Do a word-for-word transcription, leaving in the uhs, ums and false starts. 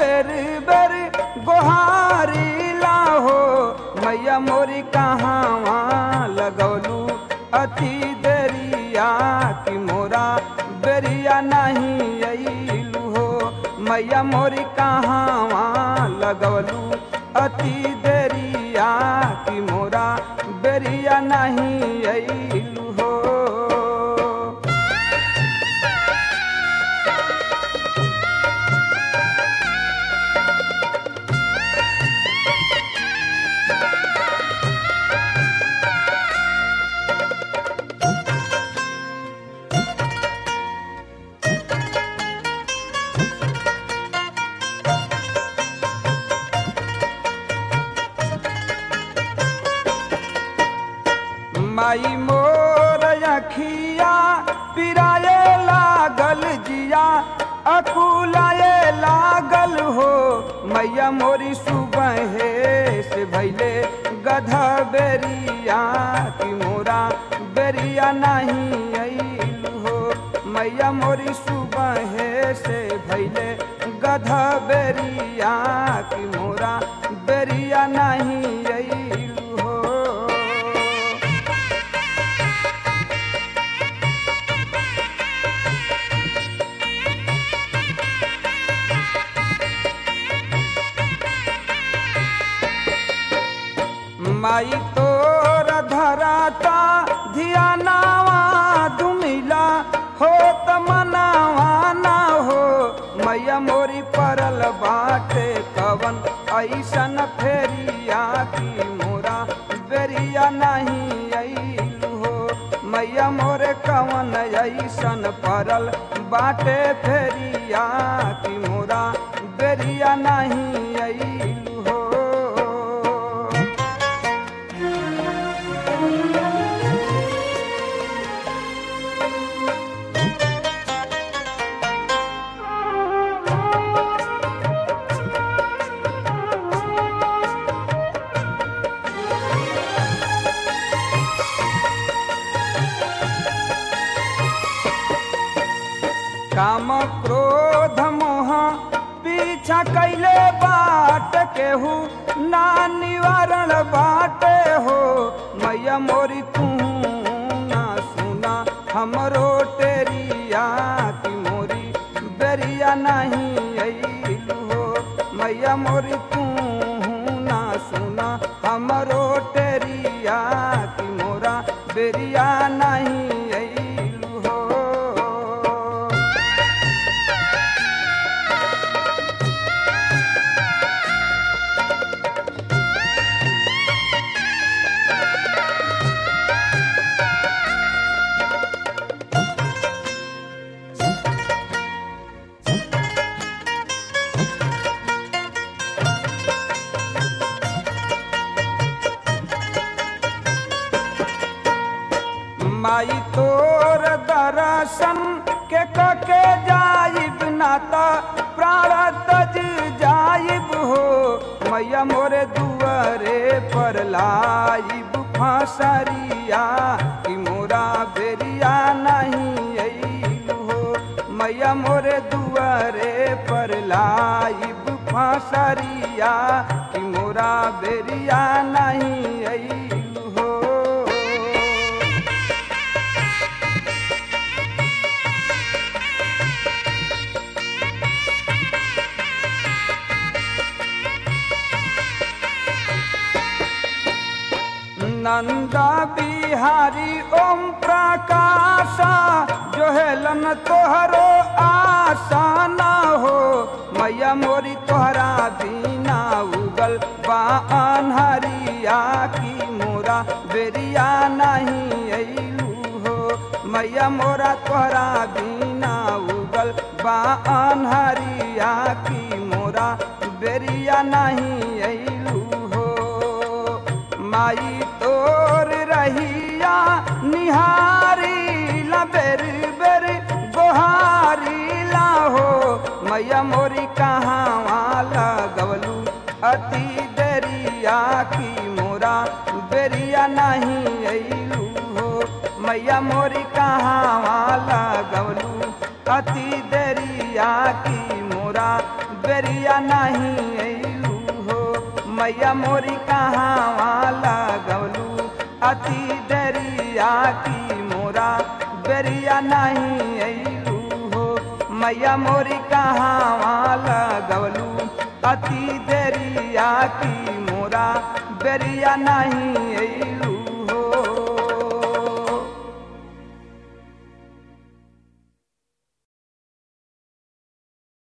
बेर बेर गोहारी लाहो मैया मोरी कहाँ लगौलू अति देरिया की मोरा बेरिया नहीं अइलू हो मैया मोरी कहाँ लगौलू अति देरिया की मोरा बेरिया नहीं अइलू हो। माई मोर अखिया पिराए लागल जिया अकुलाए लागल हो मैया मोरी सुबह से भैले गधा बेरिया की मोरा बेरिया नहीं अइलू हो मैया मोरी सुबह से भैले गधा बेरिया की मोरा बेरिया नहीं अइलू हो। माई तोर धराता धियानावा दुमिला हो तमनावा ना हो मैया मोरी परल बाटे कवन ऐसन फेरिया की मोरा बेरिया नहीं अइलू हो मैया मोरे कवन ऐसन परल बाटे फेरिया की मोरा बेरिया नहीं अइलू हो। काम क्रोध मोह पीछा कैले बाट केहू ना निवारण बाटे हो मैया मोरी तू ना सुना हमरो टेरिया की मोरी बेरिया नहीं अइलू हो मैया मोरी तू ना सुना हमरो टेरिया की मोरा बेरिया नहीं अइलू हो। माई तोर दर्शन के कके जाइब नाता प्राण तज जाइब हो मैया मोरे दुआरे पर लाइब फांसरिया की मोरा बेरिया नहीं अइलू हो मैया मोरे दुआरे पर लाइब फांसरिया की मोरा बेरिया नहीं अइलू हो। नंदा बिहारी ओम प्रकाशा जो हेलन तोहरो आशा ना हो मैया मोरी तोहरा बिना उगल बा अन्हरिया की मोरा बेरिया नहीं अइलू हो मैया मोरा तोहरा बिना उगल बा अन्हरिया की मोरा बेरिया नहीं अइलू हो। माई तोर रहिया निहारी ला बेर बेर गोहारी ला हो मैया मोरी कहाँ लगवलू अति देरिया की मोरा बेरिया नहीं अइलू हो मैया मोरी कहाँ लगवलू अति देरिया की मोरा बेरिया नहीं अइलू हो मैया मोरी कहाँ लगवलू अति दरिया की मोरा बेरिया नहीं अइलू हो मैया मोरी कहाँ लगवलू अति दरिया की मोरा बेरिया नहीं